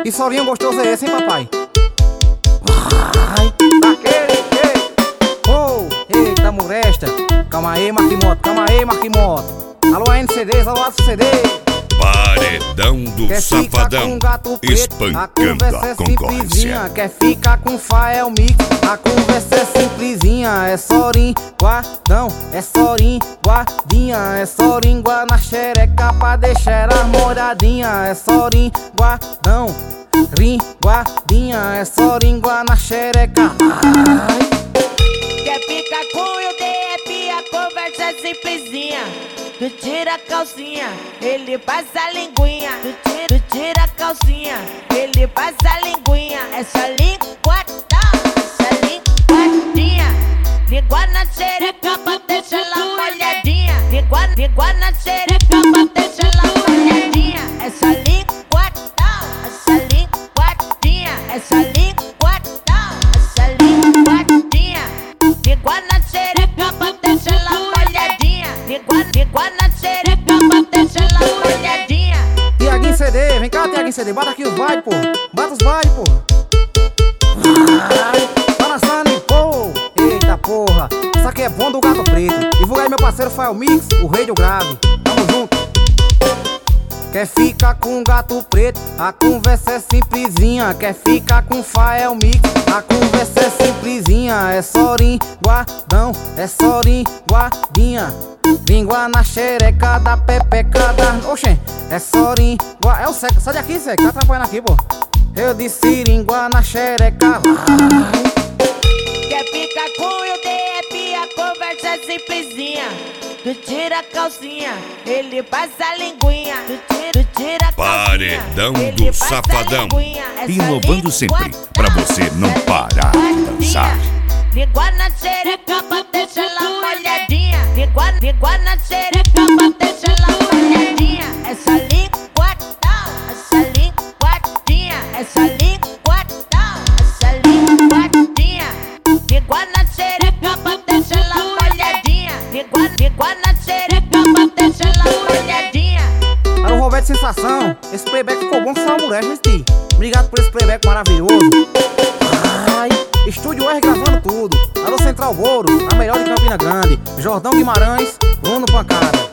Que solinho gostoso é esse, hein, papai? Vai, daquele jeito. Oh, eita, molesta. Calma aí, Marquimoto, calma aí, Marquimoto. Alô, NCDs, alô, ACD. Paredão do Quer Safadão, ficar com gato preto, espancando a concorrência. Quer ficar com Fael Mix, a conversa é simplesinha. É só linguadão, é só linguadinha. É só língua na xereca pra deixar as molhadinha. É só linguadão, linguadinha. É só língua na xereca. Quer ficar com o DF, a conversa é simplesinha. Tu tira a calcinha, ele passa a linguinha. Tu tira a calcinha, ele passa a linguinha. Essa linguadão, essa linguadinha. Língua na xereca pra deixar ela molhadinha. Língua na xereca pra deixar ela molhadinha. Essa linguadão, essa linguadinha. Essa linguadão, essa linguadinha. Língua na xereca pra deixar ela molhadinha. Língua na xereca pra deixar ela molhadinha. Tiaguinho CD, vem cá, Tiaguinho CD, bota aqui os bailes, pô. Bota os bailes, pô. Tá dançando, pô. Eita porra, isso aqui é bom do Gato Preto. Divulga aí meu parceiro Fael Mix, o rei do grave. Tamo junto. Quer ficar com Gato Preto, a conversa é simplesinha. Quer ficar com Fael Mix, a conversa é simplesinha. É só linguadão, é só linguadinha. Língua na xereca da pepeca da... Oxê, é só língua... É o Seca, sai daqui, Seca, tá atrapalhando aqui, pô. Eu disse língua na xereca. Quer ficar com o DF, a conversa é simplesinha. Tu tira a calcinha, ele passa a linguinha. Tu tira a calcinha, Paredão ele do passa a Safadão, linguinha. Essa inovando sempre linguadão, pra você não essa parar de dançar. Língua na xereca pra deixar ela molhadinha. Língua na xereca pra deixar ela molhadinha. Essa linguadão, essa linguadinha. Essa linguadão, essa linguadinha. Língua na xereca pra deixar ela molhadinha. Língua na xereca pra deixar ela molhadinha. Alô, Roberto Sensação, esse playback ficou bom que só a mulher, gente. Obrigado por esse playback maravilhoso. Ai, Estúdio R gravando tudo. Alô, Central Boro, a melhor de Campina Grande. Jordão Guimarães, Bruno Pancada.